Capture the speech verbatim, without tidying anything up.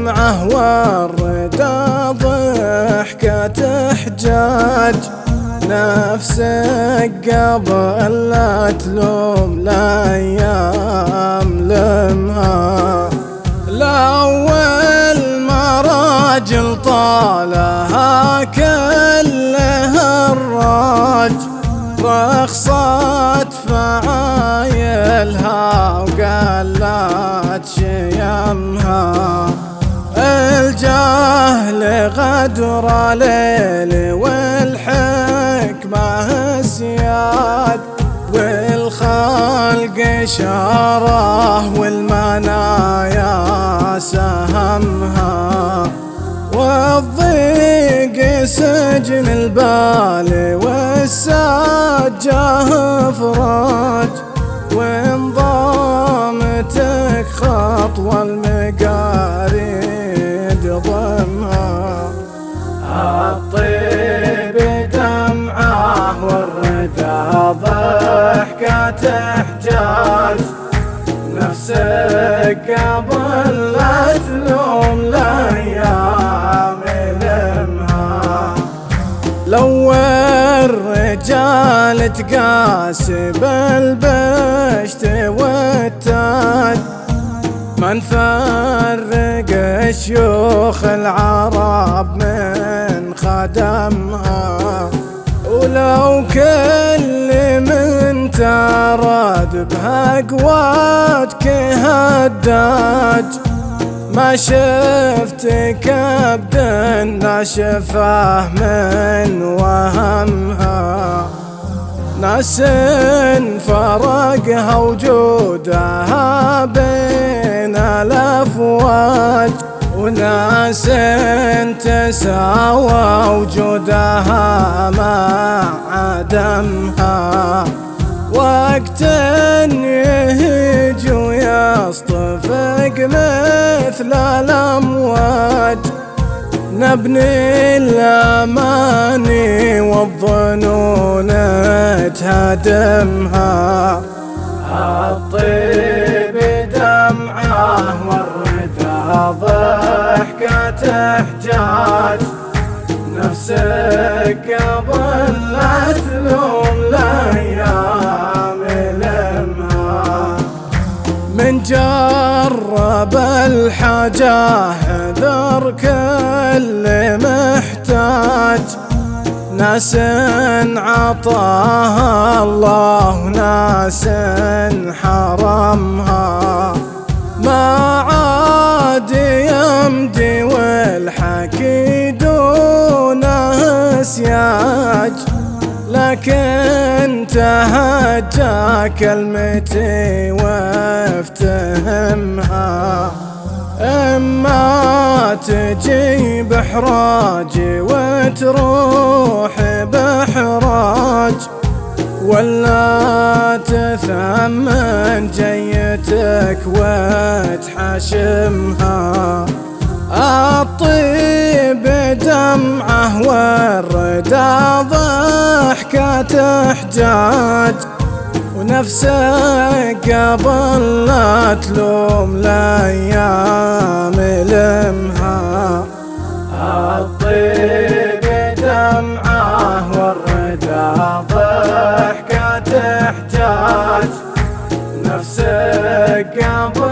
دمعه والرضا ضحكة احجاج، نفسك قبل لا تلوم الأيام لمها. الأول ما راجل طالها كلها الراج، رخصت فعايلها وقلت شيمها. الجهل غدر ليل والحكمة سياد، والخلق شاره والمنايا سهمها. والضيق سجن البال والسجاه فراج، وانضامتك خطوة المقاريد ضمها. الطيب دمعه والردى ضحكة احجاج، نفسك قبل لا تلوم الأيام لمها. لو الرجال تقاسي بالبشت والتاج، ما نفرق شيوخ العرب من خدمها. ولو كل من ترد بها قواتك هداج، ما شفت كبد ناشفه من وهمها. ناس فرقها وجودها بين الأفواج، وناس تساوى وجودها مع عدمها. وقت يهج ويصطفق مثل الأمواج، نبني الأماني والظنون تهدمها. الطيب دمعه والردى ضحكة احجاج، نفسك قبل لا تلوم الأيام لمها. من جرب الحاجة حذر كل محتاج، ناس عطاها الله وناس حرمها. ما عاد يمدي والحكي دونه سياج، لكن تهجى كلمتي وافتهمها. اما تجيب احراجي وتروح بحراج، ولا تثمن جيتك وتحشمها. الطيب دمعه والردى ضحكة احجاج، ونفسك قبل لا تلوم الأيام لمها. الطيب دمعه والردى ضحكة احجاج، نفسك قبل